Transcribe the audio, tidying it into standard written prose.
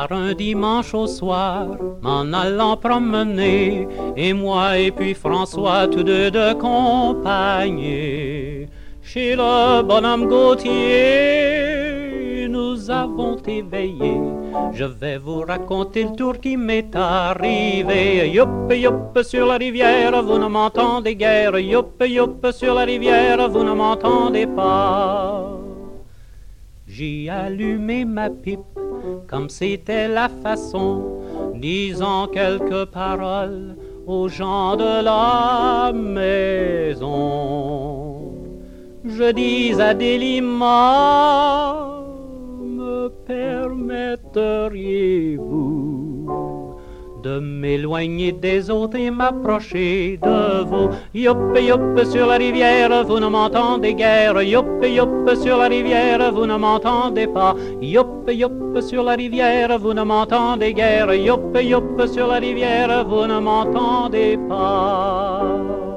un dimanche au soir, m'en allant promener, et moi et puis François, tous deux de compagnie. Chez le bonhomme Gautier, nous avons éveillé. Je vais vous raconter le tour qui m'est arrivé. Youp, youp, sur la rivière, vous ne m'entendez guère. Youp, youp, sur la rivière, vous ne m'entendez pas. J'ai allumé ma pipe, comme c'était la façon, disant quelques paroles aux gens de la maison. Je dis à Delima, me permetteriez-vous de m'éloigner des autres et m'approcher de vous? Youp, youp, sur la rivière, vous ne m'entendez guère. Youp, youp, sur la rivière, vous ne m'entendez pas. Youp, youp, sur la rivière, vous ne m'entendez guère. Youp, youp, sur la rivière, vous ne m'entendez pas.